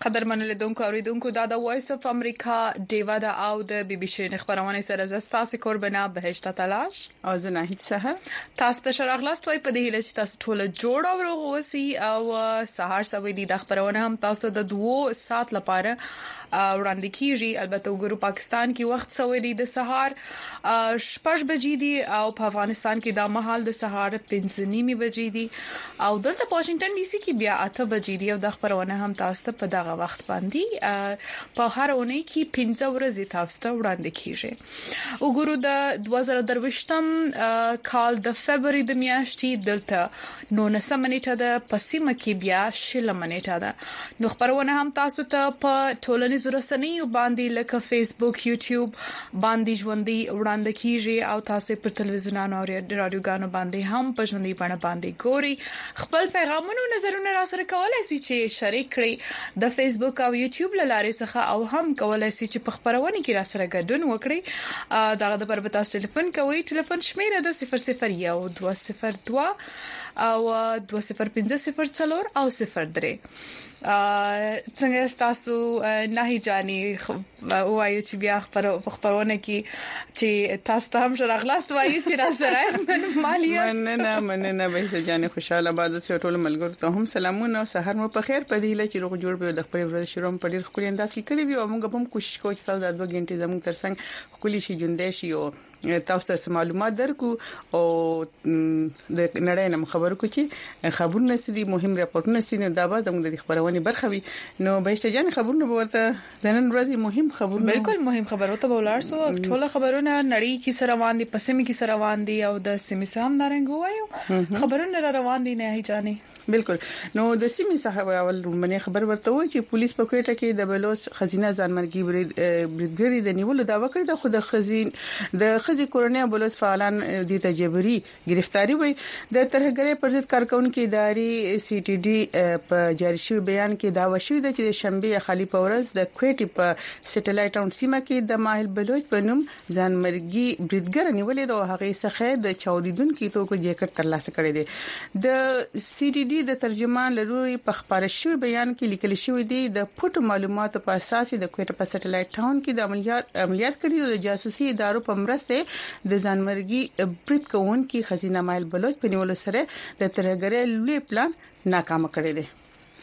قدرمن لیدونکو اوریدونکو دا وایس اف امریکا دیوا دا او د بي بي سي خبرونه سره زستاسي قربانا بهشت تلاش او زه نه هیڅ سحر تاسو ته شراغلاست وای په دې هیله چې تاسو ټول جوړ او روغوسی او سهار سوي دي د خبرونه هم تاسو د 2 ساعت لپاره وړاندې کیږي. البته وګورو پاکستان کې وخت سوي دي د سهار 6 بجې دي او په افغانستان کې د مهال د سهار 5:30 بجې دي او دلته واشنگټن ډي سي کې بیا 8 بجې دي او د خبرونه هم تاسو ته په دغه وخت باندې په هر اونۍ کې 15 ورځې تاسو ته وړاندې کیږي. وګورو د 2023م کال د فبراير د میاشتې دلته 19 منېټه د پسیمه کې بیا 6 منېټه ده. نو خبرونه هم تاسو ته په ټولنیزو رسنیو باندې لکه فیسبوک یوټیوب باندې ژوندۍ وړاندې کیږي او تاسو پر تلویزیونونو او رادیوګانو باندې هم په ژوندۍ بڼه باندې ګوري. خپل پیغامونه نظرونه را سره کولای شئ چې شریک کړئ د فیسبوک او یوټیوب لارې څخه او هم کولای شئ چې په خبرونه کې را سره ګډون وکړئ. دغه د پر تاسو ټلیفون کوي ټلیفون شمیره د 001 202 او 2050 او 03 څنګه تاسو نه جاني وایو چې بیا خبرونه کې چې تاسو هم شراغلاست وایو چې را سره مالیه مننه به جاني خوشاله باد سه ټول ملګرو ته هم سلامونه او سحر مو په خیر په دې لچې روغ جوړ به د خپل ورځ شروع په ډیر خوري انداز کې کړی وي او موږ هم کوشش کوو چې تاسو د 2 غنټې زموږ ترڅنګ خولي شي جوندې شي او تاسو ته معلومات درکو او د نړۍ نم خبرو کو چې خبرونه سدي مهم راپورټونه سینه دا به د خبرونه برخه وي. نو بهشته جان خبرونه ورته د نن ورځې مهم خبرونه بالکل مهم خبرو ته ولار سو ټول خبرونه نړۍ کې سره روان دي پسمه کې سره روان دي او د سیمې سم دارنګ وایو خبرونه را روان دي نه جاني بالکل. نو د سیمې صاحب اول رومنه خبر ورته وای چې پولیس په کوټه کې د بلوچ خزینه ځانمرګي بریدګری د نیولو داوا کړی د خود خزین د خزي کورنۍ بلوچ فعالان د تجبري گرفتاری وي د ترهګری پر ضد کارکونکو اداري سی ټي ډي په جاری شوی بیان کې داوا شوی د چې شنبه خالی پورز د کوټي په سټلایټ ټاون سیمه کې د ماهل بلوچ په نوم ځانمرګي بریدګر نیولې د هغه څخه د چاودیدونکو توکو جیکټ ترلاسه کړی دی. د سی ټي ډي د ترجمان لري په خبره شوی بیان کې لیکل شوی دی د پټو معلوماتو په اساس د کوټه په سټلایټ ټاون کې د عملیات کړي د جاسوسي ادارو په مرسته د ځانمرګي برید کوونکو خزینه مایل بلوچ په نیولو سره د ترهګری لوی پلان ناکام کړی دی.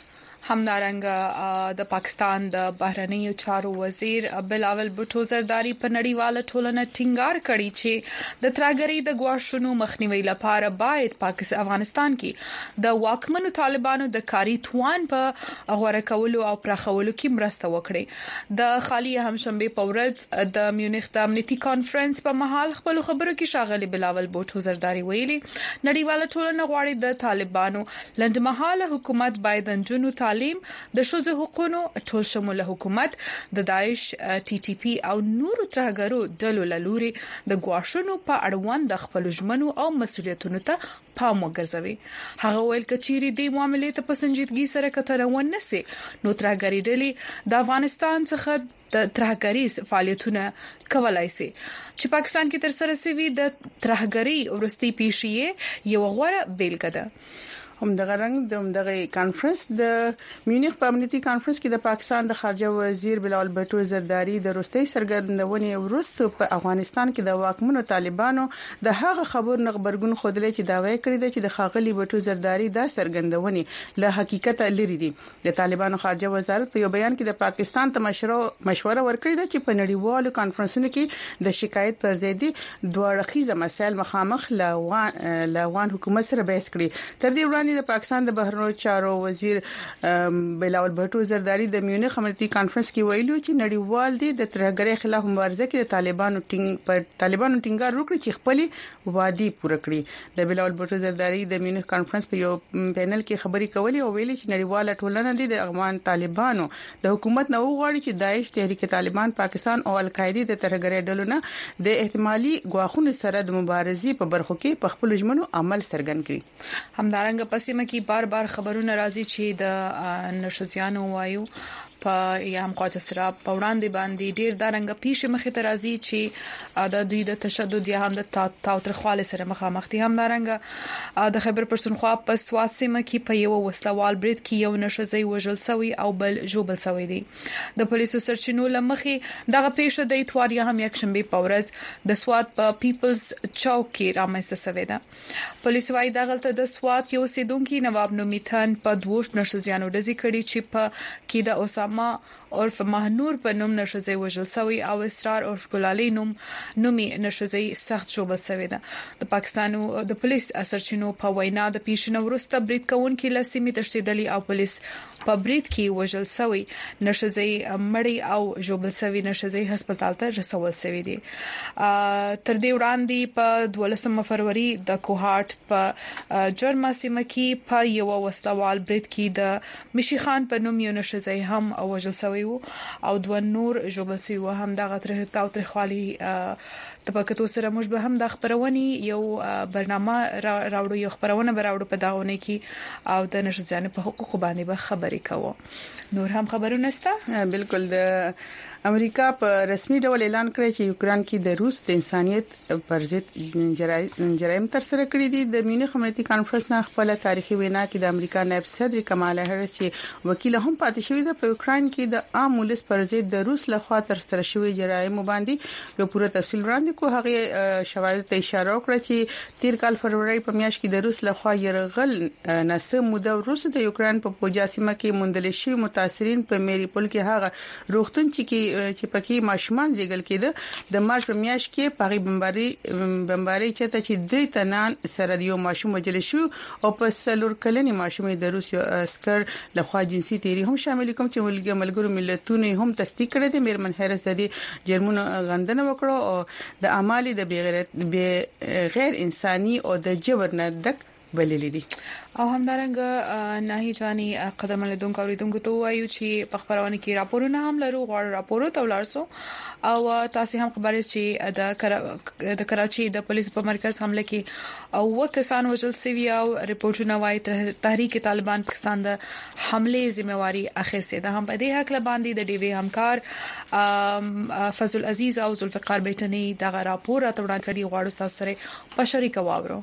همدارنګه د پاکستان د بهرنیو چارو وزیر بلاول بوټو زرداری په نړیواله ټولنه ټینګار کړی چې د ترهګری د غواړشونو مخنیوي لپاره باید افغانستان کې د واکمنو طالبانو د کاری توان په غوړه کولو او پراخولو کې مرسته وکړي. د خالی همشنبه په ورځ د میونخ د امنیتي کانفرنس په محل خپل خبرو کې شاغلي بلاول بوټو زرداری ویلي نړیواله ټولنه غواړي د طالبانو لنډمحاله حکومت باید جنو د شوزه حقوقو ټول شموله حکومت د داعش ټي ټي پی او نورو ترهګرو ډلو لوري د غواړشونو په اړوند د خپل ژمنو او مسولیتونو ته پام وګرځوي. هغه ویل کچيري د معاملې ته په سنجیدګي سره کتنه ونسي نو ترهګری ډلې د افغانستان څخه د ترهګری فعالیتونه کولای شي چې پاکستان کې تر سره سوي د ترهګری ورستي پیښې یو غوړه بیلګه ده. هم دغه رنګ دغه کانفرنس د میونخ په امنیتي کانفرنس کې د پاکستان د خارجه وزیر بلاول بوټو زرداری د روستي سرګندونې ورسته په افغانستان کې د واکمنو طالبانو د هغه خبر نغبرګون خودلې چې داوی کړی دی چې د خاغلی بوټو زرداری د سرګندونې له حقیقت لري دي. د طالبانو خارجه وزارت په یو بیان کې د پاکستان ته مشوره ورکړې ده چې په نړیوالو کانفرنسونو کې د شکایت پر ځای دي دوه اړخیزه مسایل مخامخ لاوان حکومت سره بحث کړي. تر دې وړاندې د پاکستان د بهرنیو چارو وزیر بلاول بوټو زرداری د میونخ امنیتي کانفرنس کې ویلو چې نړیوال دي د ترهګری خلاف مبارزه کې د طالبانو ټینګار وکړي چې خپل وادي پوره کړي. د بلاول بوټو زرداری د میونخ کانفرنس په یو پینل کې خبري کولې او ویلي چې نړیواله ټولنه دي د افغان طالبانو د حکومت نو غواړي چې داعش تحریک طالبان پاکستان او القاعده د ترهګری ډلو نه د احتمالي غواخونو سره د مبارزې په برخو کې په خپل ژمنو عمل څرګند کړي. همدارنګه پسیمه کې بار خبرونه راځي چې د نشزيانو وایو په یا هم خواجه سره په وړاندې باندې ډیر دارنګ پیښه مخې ته راځي چې د دوی د تشدد یا هم د تاوتریخوالي سره مخامخ دي. هم دارنګ د خیبر پښتونخوا په سوات سیمه کې په یو وسلوال برید کې یو نشزي وژل شوی او بل ژوبل شوی دی. د پولیسو سرچینو لمخې دغه پیښه د اتوار یا هم یکشنبه په ورځ د سوات په پیپلز چوک کې رامنځته شوې ده. پولیس وايي دغه د سوات یو سیدونکو نواب نومیتان په دوش نشزيانو ډزې کړي چې په کې د اسامه عرف مهنور په نوم نشزي وژل شوی او اسرار عرف ګلالي نومي نشزي سخت ژوبل شوی ده. د پاکستانو د پولیس سرچینو په وینا د پیښې وروسته برید کوونکي لسیمې تشدیدلي او پولیس په برید کې وژل شوی نشزي مړی او ژوبل شوی نشزي هسپتال ته رسول شوی دي. تر دې وړاندې په 12 فروری د کوهاټ په جرما سیمه کې په یو وسلوال برید کې د مشي خان په نوم یو نشزي هم وژل شوی او دوه نور ژوبل شوی و. هم دغه تاوتریخوالي تپکتو سره موږ به هم د خبرونې یو برنامه راوړو یو خبرونه براوړو په داونه کې او د نشزانو په حقوق باندې به خبرې کوو. نور هم خبرونه ستا بالکل د امریکا په رسمي ډول اعلان کړی چې یوکران کې د روس د انسانيت پر ضد جرایم تر سره کړی دي. د میونخ امنیتي کانفرنس نه خپل تاریخي وینا کې د امریکا نائب صدر کمالا هریس چې وکیل هم پاتې شوی د یوکران کې د عام ولس پر ضد د روس لخوا تر سره شوی جرایم باندې یو پوره تفصیل وړاندې کو. هغه شواهد ته اشاره وکړه چې تیر کال فروری په میاشت کې د روس لخوا يرغل نسه موده وروسته د یوکران په پوجاسیمه کې مندل شوی متاثرین په میریپول کې هغه روغتون چې پکې ماشومان زیږل کېده د مارچ په میاشت کې پاغي بمباري چته چې درې تنان سره یو ماشوم وجل شو او په سلور کلنی ماشوم د روس یو عسكر لخوا جنسي تیری هم شامل کوم چې ملګرو ملتونو هم تصدیق کړی دی. میرمن هریس د جرمونو غندنه وکړه او د اعمال د غیر انساني او د جبر نه ډک بللی دي. او همدارنګه ناهي جاني قدرمن لیدونکو اوریدونکو ته وایو چې په خبرونه کې راپورونه هم لرو غواړو راپورو ته ولرسو او تاسو هم خبرې چې د کراچي د پولیس په مرکز حمله کې او وکسان وژل شوی او ریپورتونه وايي تحریک طالبان پاکستان د حمله ذمہواری اخیسته ده. هم په دې حق لباندې د ډیوی همکار فضل عزیز او ذوالفقار بیٹنی دغه راپور ته وړاندې کړي. غواړو تاسو سره په شریک واورو.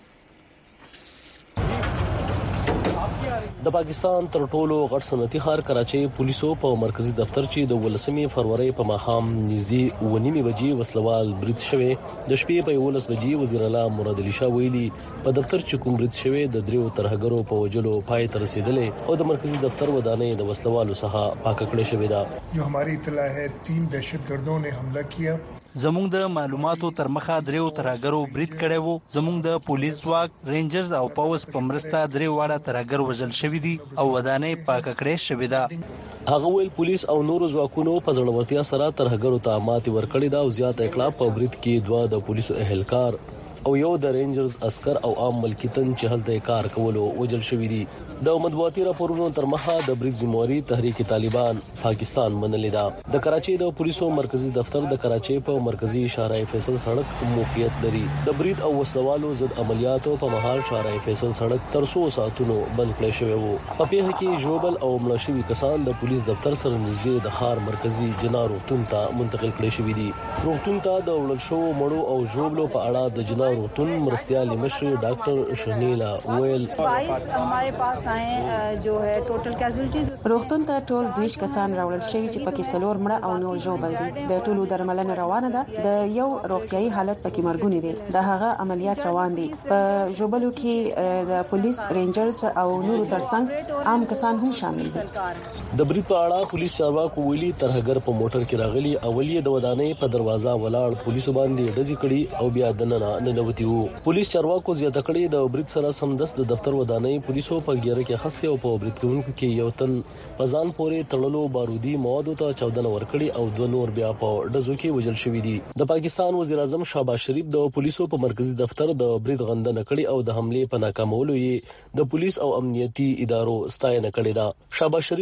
د پاکستان تر ټولو غټ صنعتي ښار کراچي پولیسو په مرکزی دفتر چې د 18 فروری په ماښام نږدې 9:30 بجې وسلوال برید شوی. د شپې په 11 بجې وزیر اعلی مراد علي شاه ویلي په دفتر چې کوم برید شوی د دریو ترهګرو په وجلو پای ته رسیدلې او د مرکزی دفتر ودانې د وسلوالو څخه پاک کړې شوې ده. جو हमारी इत्तला है 3 दहशतगर्दों ने हमला किया. زموږ د معلوماتو تر مخه دریو ترهګرو برید کړی وو. زموږ د پولیس ځواک رینجرز او پاوس په مرسته درې واړه ترهګر وژل شوی دي او ودانې پاک کړې شوې ده. هغه ویل پولیس او نور ځواکونو په ځړورتیا سره ترهګرو ته ماتې ورکړې ده او زیات اکړه په برید کې دوه د پولیسو اهلکار او یو د رینجرز عسكر او عام ملکیتن چې هلته کار کولو وجل شوی دي. د مطبوعاتي راپورونو تر مخه د برید ذمہواری تحریک طالبان پاکستان منلې ده. د کراچي د پولیسو مرکزی دفتر د کراچي په مرکزی شارع فیصل سړک موقعیت لري. د برید او وسلوالو ضد عملیاتو په مهال شارع فیصل سړک تر 100 ساعتونو بند کړی شوی وو. په پیښه کې ژوبل او مړ شوي کسان د پولیس دفتر سره نږدې د ښار مرکزی جنا روغتون ته منتقل کړي شوی دي. روغتون ته د وړل شو مړو او ژوبلو په اړه د جنا روغتون مرستیال مشر ډاکټر شنیلا ویل 22 हमारे पास आए जो है टोटल कैजुअल्टीज. روغتون ته ټول 20 کسان راوړل شوی چې پکې سلور مړه او نور ژوبل دي. د ټولو درملنه روانه ده. د یو روغتيایي حالت پکې مرګونی دي. د هغه عملیات روان دي. په ژوبلو کې د پولیس رینجرز او نور ترڅنګ عام کسان هم شامل دي. د برید په اړه پولیس چارواکو ویلي ترهګر په موټر کې راغلي اولیه د ودانې په دروازه ولاړ پولیسو باندې ډزې کړي او بیا دننه ننوتي وو. پولیس چارواکو زیاته کړي د برید سره سمدست د دفتر ودانې پولیسو په ګیره کې خسته او په برید کوونکو کې یو تن پزان پورې تړلو بارودي موادو ته 14 ورکړي او دوه نور بیا په ډزو کې وژل شوی دي. د پاکستان وزیر اعظم شهباز شریف د پولیسو په مرکزی دفتر د برید غندنه کړي او د حمله په ناکامولو یې د پولیس او امنیتي ادارو ستاینه کړې ده. شهباز شریف ویلي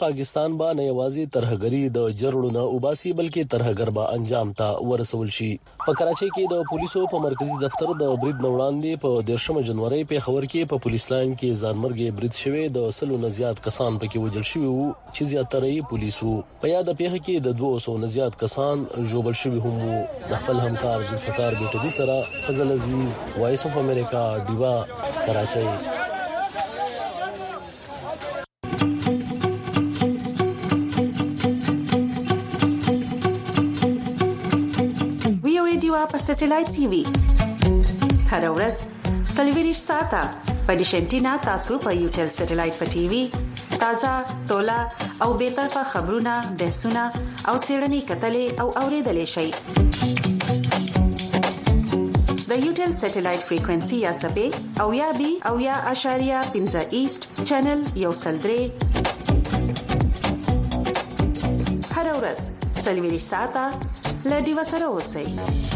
پاکستان با نه یوازې ترهګری د جرړو نه وباسي بلکې ترهګر با انجام ته ورسول شي. په کراچۍ کې د پولیسو په مرکزی دفتر د برید نوړاندې په 13 جنوري په خبر کې په پولیس لاین کې ځانمرګي برید شوه د 100 نه زیات کسان پکې وژل شوي وو چې زیاتره پولیسو. په یاد پیښه کې د 200 نه زیات کسان ژوبل شوي هم وو. د خپل همکار ذوالفقار بیٹوی سره فضل عزیز وایس اف امریکا ډیوا کراچۍ. په سټلایټ ټي وي هر ورځ سلویریش ساته په ډیشنټینا تاسو په یوټل سټلایټ په ټي وي تازه ټولا او به طرفه خبرونه بحثونه او سیړنی کتلې او اوریدلې شي. د یوټل سټلایټ فریکوئنسي یا سبې او یا بي او یا اشاریه 15 ایست چینل یو سلدري هر ورځ سلویریش ساته لدی وسره اوسئ.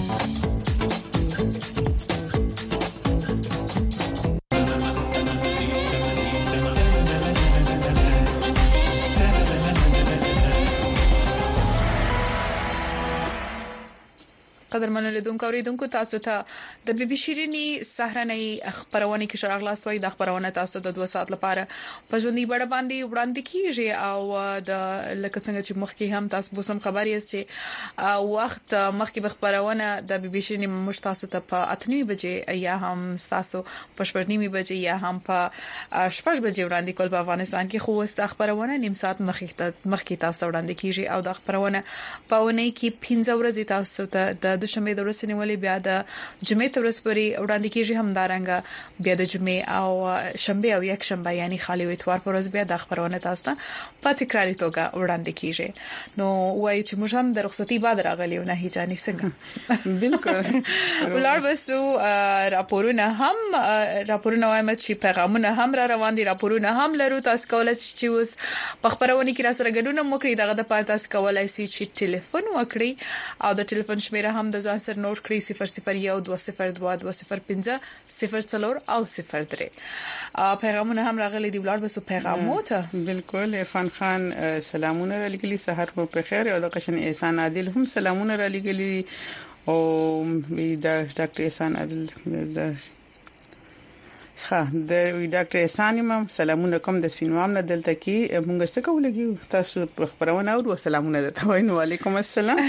قدرمن لیدونکو اوریدونکو تاسو ته د بي بي شيريني سهرنۍ خبرونه کې شرغ لاستوي د خبرونه تاسو د 2 ساعت لپاره په ژوندۍ بڑه باندې وړاندې کیږي او د لکه څنګه چې مخکې هم تاسو به سم خبري است چې وخت مخکې خبرونه د بي بي شيريني مشتاسو ته په 8:30 بجې یا هم تاسو په 8:30 بجې یا هم په 8 بجې وړاندې کول په افغانستان کې خو است خبرونه نیم ساعت مخکې تاسو وړاندې کیږي او د خبرونه په ونې کې 15 ورځې تاسو ته د دوشنبه د ورځې نیولې بیا د جمعې ورځ پورې وړاندې کیږي هم دارنګ بیا د جمعې او شنبه او یک شنبه یعنی خالی او اتوار پر ورځ بیا د خبرونه تاسو ته په تکراری توګه وړاندې کیږي. نو وایي چې موږ هم د رخصتي بعد راغلی نه هیجانی څنګه بالکل ولر بسو راپورونه وایم چې پیغامونه هم را روان دي راپورونه هم لرو تاسو کولای شئ چې اوس په خبرونه کې را سره ګډون وکړئ دغه د پاره تاسو کولای شئ چې ټلیفون وکړئ او د ټلیفون شمیره هم د ځان سره نوٹ کړئ 001220220 او 03 پیغامونه هم راغلي دي ولر بسو پیغامو ته بالکل عرفان خان سلامونه را لګلی سحر مو په خیر او د قشن احسان عادل هم سلامونه را لګلی او د ډاکټر احسان عادل د ډاکټر احسان امام سلامونه کوم د سپینوام نه دلته کې مونږ څه کولګي تاسو خبرونه او سلامونه ده وایو وعلیکم السلام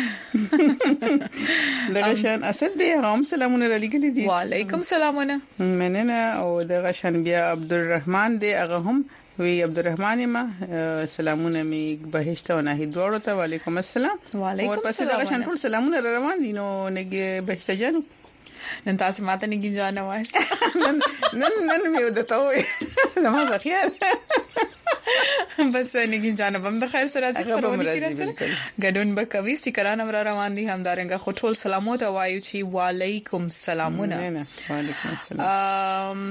د غشن اسد دی هم سلامونه لګلې دي وعلیکم سلامونه مننه او د غشن بیا عبدالرحمن دی هغه هم وی عبدالرحمن ما سلامونه می بهشت او نه دوړو ته وعلیکم السلام وعلیکم السلام د غشن ټول سلامونه روان دي نو نګ بهشت جانو نن تاسو ماته نه گنجانه وایست نن مې ودته وای زما بخیر بس نه گنجانه بم د خیر سره خبرونه کیږي ګډون به کوي سټیکران امر روان دي همدارنګه خټول سلامونه وایو چې وعلیکم سلامونه وعلیکم السلام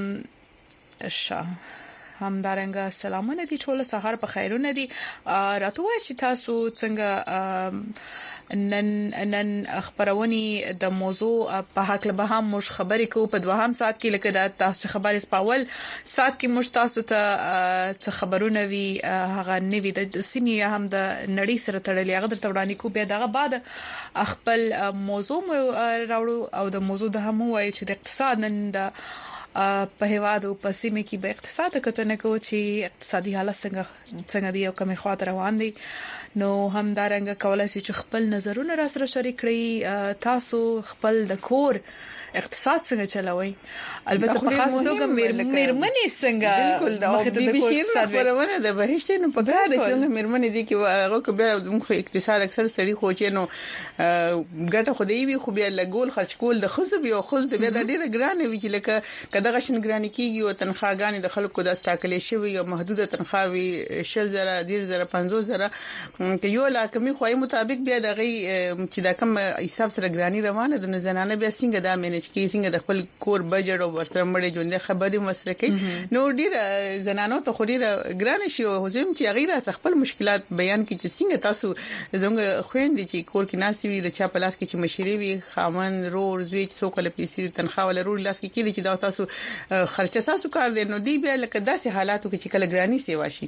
همدارنګه سلامونه دي ټول سحر په خیرونه دي راته وای چې تاسو څنګه نن خبرونی د موضوع په حق له به هم مش خبرې کو په دوهم ساعت کې لکه د تاسو خبرې سپاول ساعت کې مش تاسو ته څه خبرونه وی هغه نوی د سیمې هم د نړۍ سره تړلې هغه درته وړاندې کو بیا دغه بعد خپل موضوع راوړو او د موضوع د هم وایي چې د اقتصاد نن د په هواد او په سیمه کې به اقتصاد کتنه کو چې اقتصادي حالت څنګه دی او کومه خاطر روان دي نو هم دارنګ کولای شي چې خپل نظرونه را سره شریک کړئ تاسو خپل د کور اقتصاد څنګه چلوي البته په خاص توګه مېرمنې څنګه بالکل دا د اقتصاد ورونه د بهشت نو په کار کې مېرمنې دي کې هغه کو بیا د اقتصاد اکثر سړي خو چې نو ګټه خو دی وي خو بیا لګول خرج کول د خصب یو خص د بیا د ډیره ګرانه وی چې لکه کده غشن ګرانه کیږي او تنخواګانې د خلکو د استاکلې شوی او محدوده تنخواوي 10000 10000 50000 کې یو لا کمی خوای مطابق بیا دغه چې دا کم حساب سره ګرانی روانه د زنانه بیا څنګه دا مینج کی څنګه د خپل کور بجټ او ورسره مړې ژوند خبرې مسره کوي نو ډیر زنانو ته خوري ګران شي او زم چې غیر خپل مشکلات بیان کی چې څنګه تاسو زموږ خويندې چې کور کې ناسي وي د چا په لاس کې چې مشري وي خامن رور زوی چې څوک له پیسې تنخواه ول رور لاس کې کېږي چې دا تاسو خرچه تاسو کار دی نو دی بیا لکه داسې حالاتو کې چې کله ګرانی سی واشي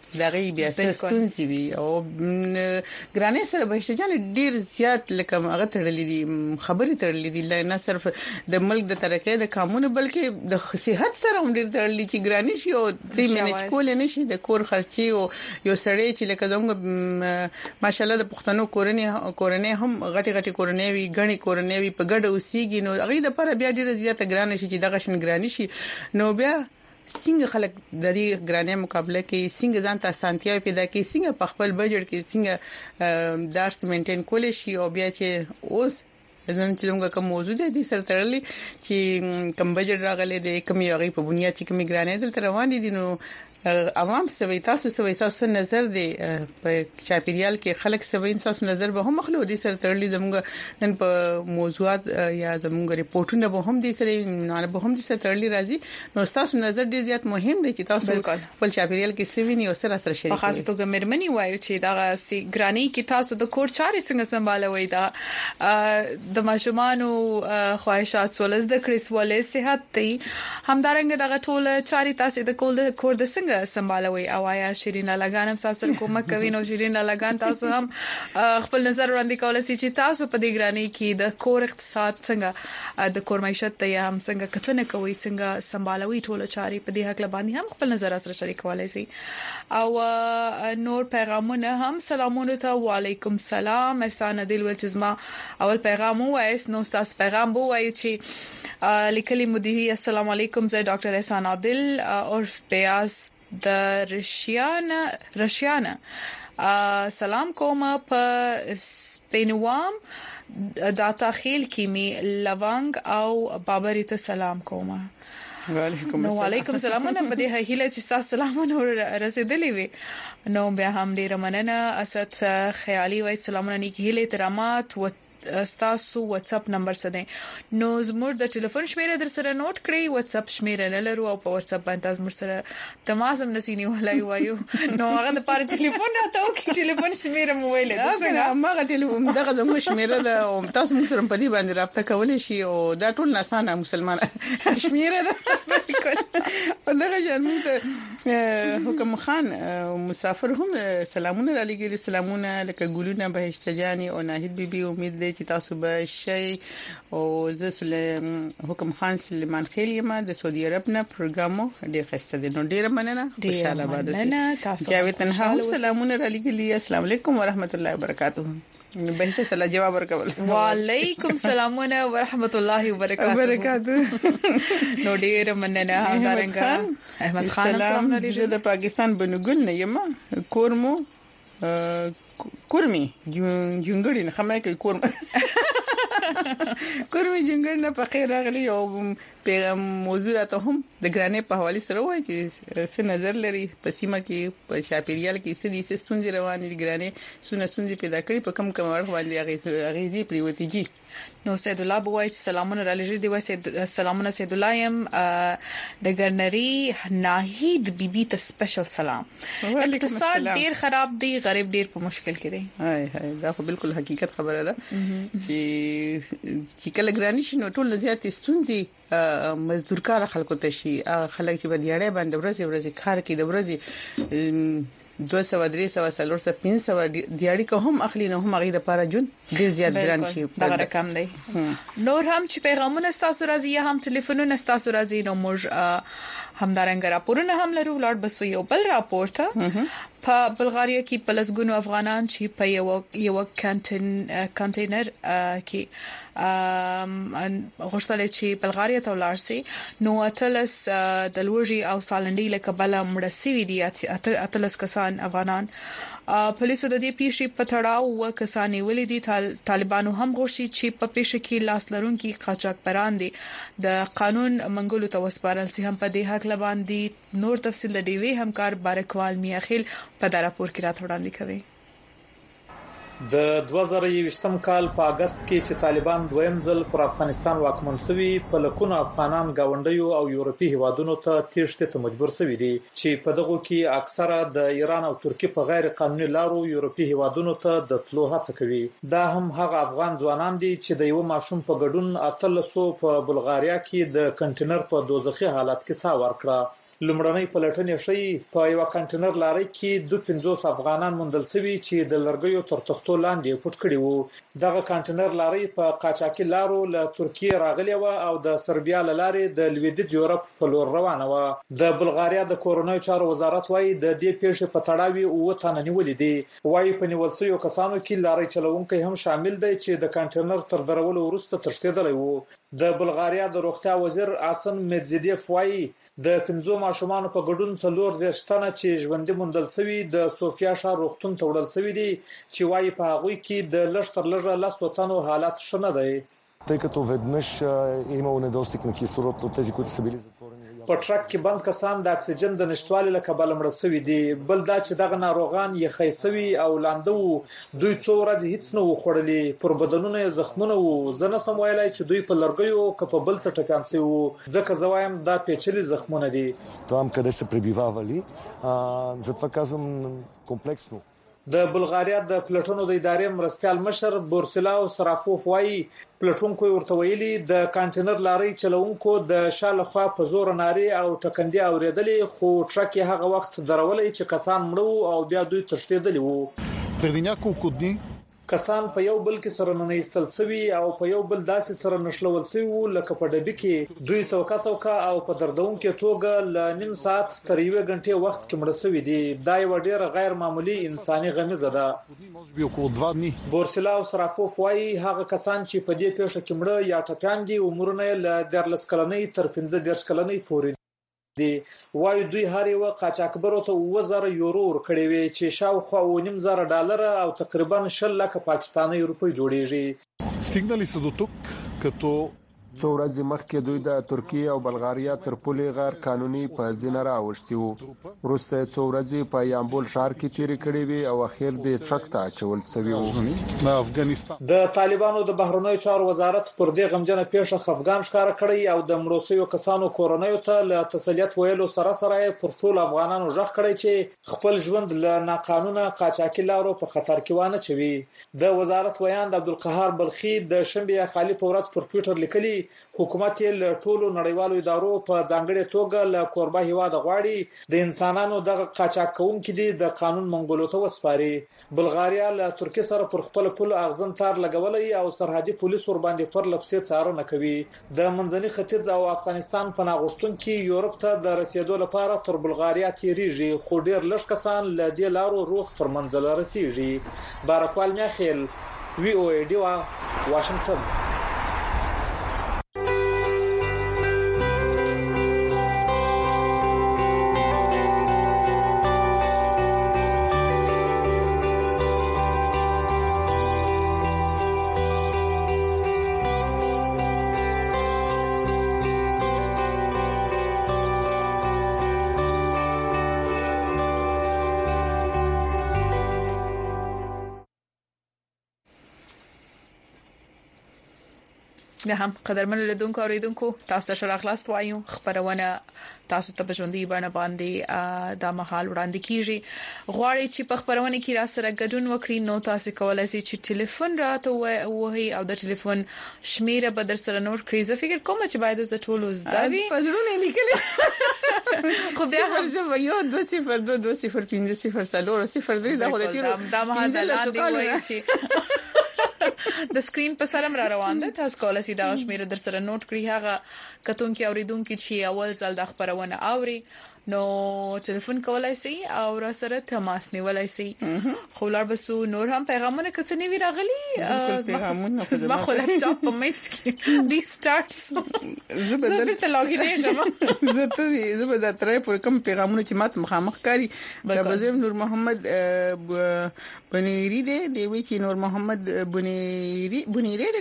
دغه بیا ستونزې وي او ګرانې سره بهشتجان ډیر زیات لکه هغه تړلې دي خبرې تړلې دي نه صرف د ملک د ترقۍ د قانون بلکې د صحت سره هم ډیر تړلې چې ګرانې شي او د مینج کول نه شي د کور خرچي او یو سړی چې لکه زموږ ماشالله د پښتنو کورنۍ هم غټي کورنۍ وي غني کورنۍ وي په ګډه اوسېږي نو هغه د پر بیا ډیر زیات ګرانې شي چې دغه شن ګرانې شي نو بیا څنګه خلک د دې ګرانې مقابله کې څنګه ځان ته اسانتیا پیدا کوي څنګه په خپل بجټ کې څنګه درس مینټین کول شي او بیا چې اوس نن چې موږ کوم موضوع دي سره تړلې چې کم بجټ راغلي د کمی هغه په بنیاد چې کمی ګرانې دلته روان دي نو عوام سوي تاسو نظر دی په چاپیریال کې خلک سوي تاسو نظر به هم مخلو دي سره تړلې زموږ نن په موضوعات یا زموږ ریپورتونه به هم دي سره نه به هم دي سره تړلې راځي نو تاسو نظر ډیر زیات مهم دی چې تاسو په چاپیریال کې سوي نه سره شریک په خاص توګه مرمنی وایو چې دا سي ګرانی کې تاسو د کور چارې څنګه سمبالوي دا د ماشومانو خواهشات ولز د کریس ولز صحت ته همدارنګ دغه ټول چارې تاسو د کور د سمبالوي او آیا شیرین لګانم تاسو کومه کوي نو شیرین لګان تاسو هم خپل نظر وړاندې کولای شئ چې تاسو په دې ګرانی کې د کور اقتصاد څنګه د کور معیشت ته هم څنګه کتنه کوي څنګه سمبالوي ټول چاري په دې حق باندې هم خپل نظر سره شریک کولای شئ او نور پیغامونه هم سلامونه ته وعلیکم السلام احسان دل ولچزما اول پیغام وایس نو تاسو پیغام وایي چې لیکلي مدیری السلام علیکم زه ډاکټر احسان عادل اور پیاز د رشیانه سلام کوم په سپینوام داتا خیل کیمی لونګ او بابری ته سلام کوم وعلیکم السلام نو بده هیله چې تاسو سلامونه رسیدلې وي نو بیا هم ډیر مننه اسد خیالي وای سلامونه نیکی هیله احترامات و تاسو واتس اپ نمبر څه دی نو زموږ د ټلیفون شمیره در سره نوٹ کړئ واتس اپ شمیره نه لرو او په واتس اپ باندې تاسو مر سره تماسم نسینی ولای وایو نو هغه د پاره ټلیفون راته او کی ټلیفون شمیره موبایل ده څنګه ما ټلیفون دغه زموږ شمیره ده او تاسو مر سره په دې باندې رابطه کولای شئ او دا ټول ناسانه مسلمان شمیره ده بالکل دغه جنوب حکم خان مسافر هم سلامونه را لګي سلامونه لکه ګلونه بهشت جاني او ناهید بیبي امید چې تاسو به شي او زه حکم خان سلیمان خیل یم د سعودي عرب نه پروګرامو ډیر خسته دي نو ډیر مننه خوشاله باد سي جاوید تنها سلامونه را لګي السلام علیکم ورحمت الله وبرکاته بهشه سره جواب ورکول وعلیکم السلامونه ورحمت الله وبرکاته نو ډیر مننه همدارنګه احمد خان سلام علیکم د پاکستان بنګل نه یم کورمو کورمي جونګړی نه خمه کوي کورم کورمي جونګړ نه په خیر راغلی او پیغام موضوع ته هم د ګرانې په حواله سره وایي چې څه نظر لري په سیمه کې په شاپیریال کې څه دي ستونزې روانې دي ګرانې ستونزې پیدا کړي په کم اړه باندې اغیزي پریوتیجی نو سید الله بوای سلامونه را لږی دی وای سلامونه سید الله يم د ګرنری ناهید بیبي ته سپیشل سلام اقتصاد ډیر خراب دی غریب ډیر په مشکل کې دی هاي دا خو بالکل حقیقت خبره ده چې کله ګرانی شي نو ټول زیات ستونزې مزدور کار خلکو ته شي خلک چې بدیاړي باندې ورځي کار کوي د ورځي 200 300 400 500 دیاړي که هم اخلي نو هم غي د پاره جون ډیر زیات ګران شي دا رقم دی نور هم چې پیغامونه تاسو راځي هم ټلیفونونه تاسو راځي نو موږ همدارنګ راپورونه هم لرو لاړ بس یو بل راپورټ په بلغاریا کې پلسګونو افغانان چې په یو کانټینر کې غوښتل چې بلغاریا ته ولاړ شي نو اتلس د لوژي او سالنډي له کبله مړسي وي دي اتلس کسان افغانان پولیسو د دې پیښې په تړاو وکسانې ولیدي طالبانو هم غوښتي چې په پیښه کې لاس لرونکي قاچاقبران دي د قانون منګولو ته وسپارل سي هم په دې حق لباندې نور تفصیل د ډیوي همکار بارکوال میاخیل په دا راپور کې راته وړاندې کوي د 2020م کال په اگست کې چې طالبان دویم ځل پر افغانستان واکمن شوي په لکونو افغانان گاونډیو او یورپی هیوادونو ته تیښتې ته مجبور شوي دي چې په دغه کې اکثره د ایران او ترکیه په غیر قانوني لارو یورپی هیوادونو ته د تلو هڅه کوي دا هم هغه افغان ځوانان دي چې د یو ماشوم په ګډون اتلسو په بلغاریا کې د کنټینر په دوزخي حالت کې سا ورکړه لومړنۍ پلټنې ښيي په یو کانټینر لارۍ کې 250 افغانان موندل شوي چې د لرګیو تر تختو لاندې پټ کړي وو دغه کانټینر لارۍ په قاچاقي لارو له ترکیه راغلي و او د سربیا لارې د لویدیځ یورپ په لور روانه و د بلغاریا د کورونای چارو وزارت وايي د دې پیښې په تړاو او تنه نیولې دي وايي په نیول شویو کسانو کې لارۍ چلوونکي هم شامل دي چې د کانټینر تر درولو وروسته تښتېدلی وو د بلغاریا د روغتیا وزیر آسن مدزیدیف وايي د 15 ماشومان په ګډون 14 تنه چې ژوندۍ موندل شوی د سوفیا ښار روغتون ته وړل شوی دي چې وايي په هغه کې د لږ تر لږه 100 تنو حالت شنه دی тъй като веднъж е имало недостиг на кислород от тези, които са били затворени. په ټرک کې بند کسان د اکسیجن د نشټوالي له کبله مړ شوي دي بل دا چې دغه ناروغان یې خیسوي او لاندو دوی څو ورځې هیڅ نه وخوړلي پر بدنونو زخمونه وو زه نه سم ویلای چې دوی په لرګیو په بل څه ټکان شوي وو ځکه زه وایم دا پیچلي زخمونه دي там къде са пребивавали затова казвам комплексно د بلغاریا د پلټونو د ادارې مرستيال مشر بورسلاو سرافوف وايي پلټونکو ورته ویلي د کانټینر لارۍ چلوونکو د شاله خوا په زور ناري او ټکندې اوریدلې خو ټرک هغه وخت درولې چې کسان مړو او بیا دوی تښتېدلي وو преди няколко дни کسان په یو بل کې سره نه ایستل شوی او په یو بل داسې سره نشلول شوی لکه په ډبي کې دوی څوکا او په دردونکو توګه ل نیم ساعت تر یو غنټه وخت کې مړ شوی دي دا یو ډیر غیر معمولی انساني غمیزه ده بورسلاو سرافوف وايي هغه کسان چې په دې پیښه کې مړ یا ټکان دي عمرونه له 13 کلنۍ تر 15 کلنۍ پورې دی وای دوی هر یو قاچاقبرو ته 2000 یورو ورکړي وي چې شاوخوا $9,000 او تقریبا 10 لک پاکستاني روپۍ جوړیږي стигнали са до тук като څو ورځې مخکې دوی د ترکیه او بلغاریا تر پولې غیر قانوني په زینه راوښتي وو وروسته څو ورځې په یامبول ښار کې تیرې کړې وي او اخر د ټرک ته اچول شوی وو د طالبانو د بهرنیو چارو وزارت پر دې غمجنه پیښه خفګان ښکار کړی او د مروسیو کسانو کورونیو ته له تسلیت ویلو سره پر ټول افغانانو ژغ کړی چې خپل ژوند له ناقانونه قاچاقي لارو په خطر کې وانه چوي د وزارت ویان د عبدالقهار بلخي د شنبه خالی په ورځ پر ټوئیټر لیکلي حکومت یې له ټولو نړیوالو ادارو په ځانګړي توګه له کوربه هیواد غواړي د انسانانو د قاچاق کوونکو دي د قانون منګولو ته وسپاري بلغاریا له ترکیه سره پر خپل پل اغزن تار لګولای او سرحدي پولیس ور باندې پر لپسې څارنه کوي د منځني ختیځ او افغانستان په ناغښتونکو یورپ ته د رسیدو لپاره تر بلغاریا تیریږي خو ډیر لږ کسان له دې لارو روغ تر منځل رسیږي بارکوال میخیل وی او ای ډی واشنگټن نه هم قدرمن لیدونکو اوریدونکو تاسو سره خلاص وایو خبرونه تاسو ته ژوندۍ باندې د مهال وړاندې کیږي غواړي چې په خبرونه کې را سره ګډون وکړي نو تاسو کولای شئ چې ټلیفون راته وهي او د ټلیفون شمیره به در سره نوٹ کړئ زه فکر کوم چې باید د ټولو زداوی پزړونه لیکلي خو بیا هم زه یو 202 205 0 دا خو د تیرو دا مهال لاندې وایي چې د سکرین په سره را روان ده تاسو کولای شئ دا شمیره در سره نوٹ کړئ هغه کتونکو اوریدونکو چې اول ځل د خبرونه اوري نو ټلیفون کولای شئ او را سره تماس نیولای شئ خو لار بسو نور هم پیغامونه کڅنې وی راغلي زما خو لپټاپ په میټس کې ریسټارټ زه به لاګین شم زه به دا ترې پر کوم پیغامونه چې ماته مخامخ کاری دا بزم نور محمد بنيري دی وی چې نور محمد بنيري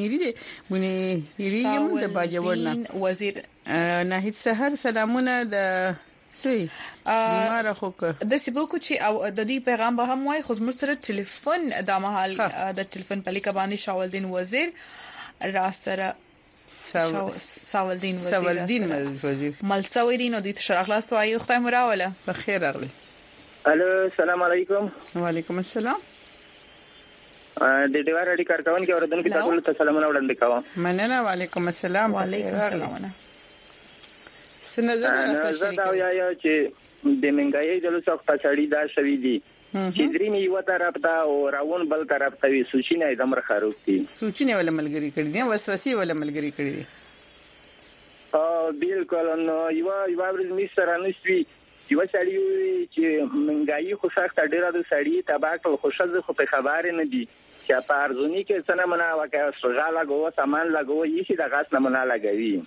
یم د باجوړنا وزیر ناهید سحر سلامونه د سي بیمار خوک د سیبوکو چې او د دې پیغام به هم وای خو زموږ سره ټلیفون د مهال د ټلیفون په لیکه باندې شاولدین وزیر را سره ساولدین وزیر ملسویدین او د تشرخلاص توای خدای مراوله بخیر راغلی الو السلام علیکم وعلیکم السلام د ډیوار اړیکې کارکون کې اوردونکو ته سلامونه وړاندې کوم مننه وعلیکم السلام وعلیکم السلام سنځه دا یا چې د منګایي د لوڅ وخت چړې دا شوې دي چې درې یو طرف ته او راون بل طرف ته وي سوچینه دمر خروق دي سوچینه ول ملګری کړی دي وسوسه ول ملګری کړی دي بالکل نو یو ورځ می سره نشوي یو سړی چې منګایي خو سخت ډیره د سړی تباکل خوشاله خو په خبره نه دي چې په ارزونی کې څنګه منا وکړه سوغا لګو سامان لګو یې د غاس نه منا لګوي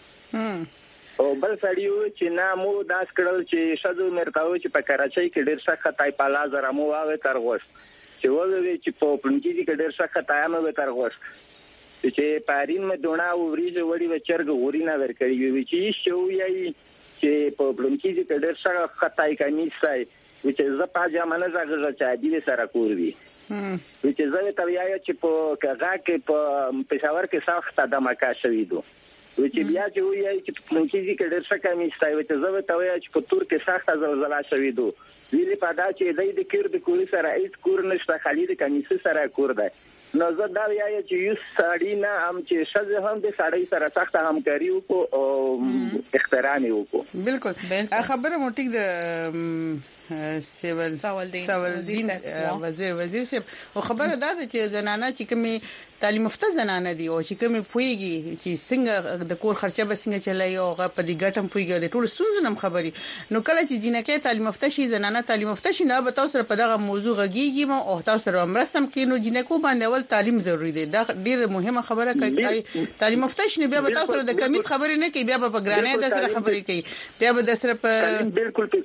او بل سړی چې نامو داس کړل چې شذو مرتاو چې په کراچۍ کې ډیر ښه خدای په لاز رمو واوي ترغوش چې وګوري چې په پلنکی کې ډیر ښه خدای مې ترغوش چې پارین مې دونه وریځ وړي وچرګ غورینه ورکړي وي چې شو یې چې په پلنکی کې ډیر ښه خدای کمیس سای چې ز په ځمانه زغه چې دی سره کور وي چې زه ته وایي چې په کاغه کې په پېښور کې سخت دماکا شوې دو چې بیا چې وایي چې پلنکی کې ډیر ښه کمیس سای چې زه ته وایي چې په تور کې سخت زلزلہ شوې دو ویلې په دا چې د کیر د کور سره هیڅ کور نشته خالي د کمیس سره کور دی نو زه دا وایي چې یو سړی نه هم چې شزه هم د سړی سره سخت همکاري وکړو او احترام وکړو بالکل خبره مو ټیک د سوالدین وزیر صاحب او خبره ده چې زنانه چې کومي تعلیم یافته زنانه دي او چې کومي پويږي چې څنګه د کور خرچه به څنګه چلای او په دې ګټم پويږي د ټول سوزنم خبري نو کله چې جنکه تعلیم یافته شي زنانه تعلیم یافته شي نه به تاسو په دغه موضوع غږیږي او تاسو سره مرستم کینو جنکو باندې اول تعلیم ضروری دی دا ډیره مهمه خبره کوي تعلیم یافته شي بیا به تاسو د کمیس خبرې نه کوي بیا په ګرانه د سره خبرې کوي بیا به د سره په بالکل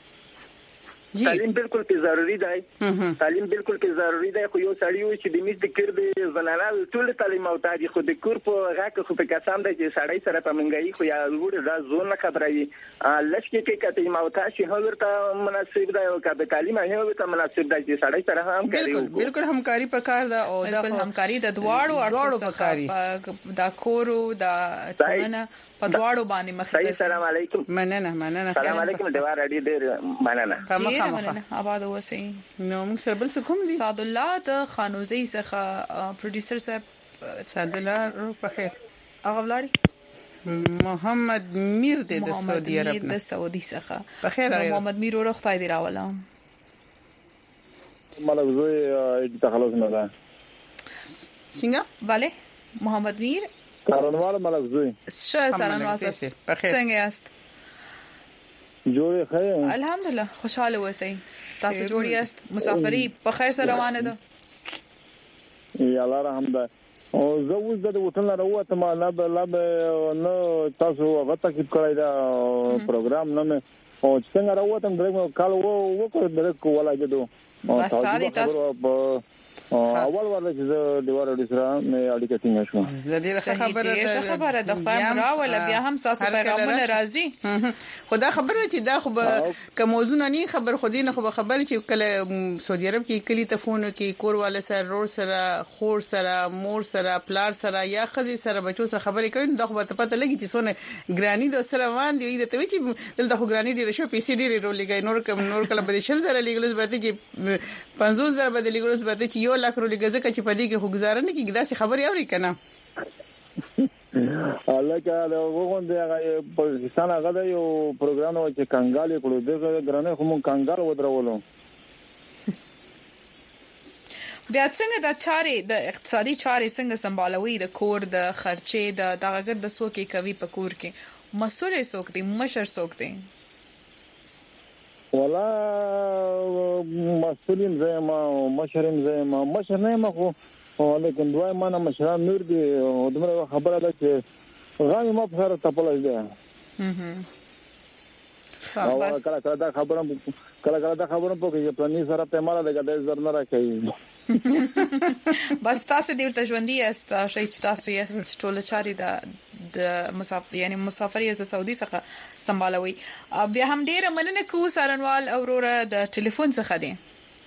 تعلیم بالکل کې ضروری دی تعلیم بالکل کې ضروری دی خو یو سړی چې د میز د کړ د زنانه ټول تعلیم او تاج خو د کور په غاکه خو په کسان دی چې سړی سره په منګي خو یا وړ دا زون خبروي لشکې کې کته ما او تاسو هغه مناسب دی او کله تعلیم هغه ته مناسب دی چې سړی سره هم کوي بالکل همکاري پکار ده او دا همکاري د دواړو پکاري دا کورو دا څنګه په دواړو باندې مخکې السلام علیکم مننه السلام علیکم د واره ډیر مننه آباد اوسئ نو موږ سره بل څه کوم دي سعد الله د خانوزي څخه پروډوسر صاحب سعد الله په خیر هغه ولاړی محمد میر د سعودي عرب د سعودي څخه په خیر محمد میر ورو خدای دی راولا ملګری د تخلص نه ده څنګه bale محمد میر کارنوال ملګری سلام څنګه یاست جوړ خیر الحمدلله خوشاله اوسئ تاسو جوړ یاست مسافری په خیر سره روانه ده یا الله رحم ده او زه اوس د وطن راوته ما نه تاسو هغه تکلیف کړی دا پروګرام نه مې او څنګه راوته درې کال وکړ درې ولای دو بس ساري تاسو اول ورته چې د واره د سره مې اړیکه ټینګه شو زه خبره د خدای مراول بیا هم تاسو پیغامونه راځي خدا خبره چې دا خو کوم موضوع نه خبر خو دینه خو خبر چې کله سعودي عرب کې کلی تفون کې کور والا سره رور سره خور سره مور سره پلار سره یا خزي سره بچو سره خبرې کوي دا خو ته پته لګي چې سونه ګرانی د سره وان دی د توي چې دلته خو ګرانی ډیره شو پیسې ډیره رولېږي نور کله به شل زره لګلس به چې 50000 به لګلس به چې 1 لک رولېږي ځکه چې په دې کې خو گزاره نه کیږي دا څه خبري اوري کنه الکه دا وګوندې هغه پاکستان هغه یو پروګرام و چې کنګال کړو دغه ګرانه خو مون کنګال ودرولو بیا څنګه د چارې د اقتصادي چارې څنګه سمبالوي د کور د خرچې د دغه د سوکې کوي په کور کې مسؤل څوک دی مشر څوک دی ولا مسؤلین زما مشرین زما مشر نه ما خو لیکن دوی ما نه مشران نور دي دمره خبره ده چې غامي ما په سره تپلای دي کله دا خبره په کې پلاني سره په مالا دغه د زر نه راکې بس تاسو دې ورته ژوندۍ است شي چې تاسو یې ټول چاري د مسافر یې د سعودي څخه سمبالوي بیا هم ډیر مننه کو سارنوال اورور د ټلیفون څخه دی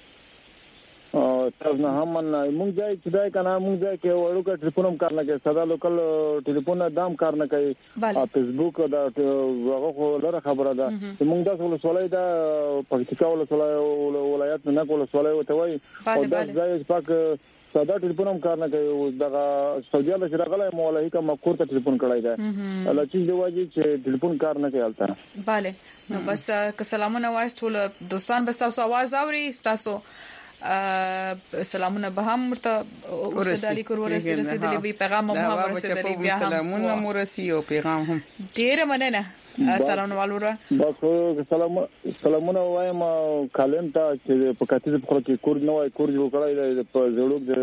تاسو نه هم مونږ ځای چې دای کنه مونږ ځای کې وړو ټلیفونم کار نه کوي ساده لوکل ټلیفون دام کار نه کوي فیسبوک دا هغه خو لره خبره ده مونږ د ولسوالۍ دا پکتیکا ولایت نه کول سوالای وته وای او دا ځای پاک ساده ټلیفون هم کار نه کوي دغه سعودي عرب شرغله مولای کا مکور ته ټلیفون کړای دا الله چې دی واجی چې ټلیفون کار نه کوي البته bale نو بس که سلامونه وایست ټول دوستان بس تاسو आवाज اوري تاسو سلامونه به هم ورته دالي کور ورسېدلې وی پیغام هم ورسېدلې بیا سلامونه مورسي او پیغام هم ډیر مننه سلام والوره بس سلامونه وایم کالم ته چې په کاتې په خپل کې کور نه وای کور جوړ کړای دی په زړوک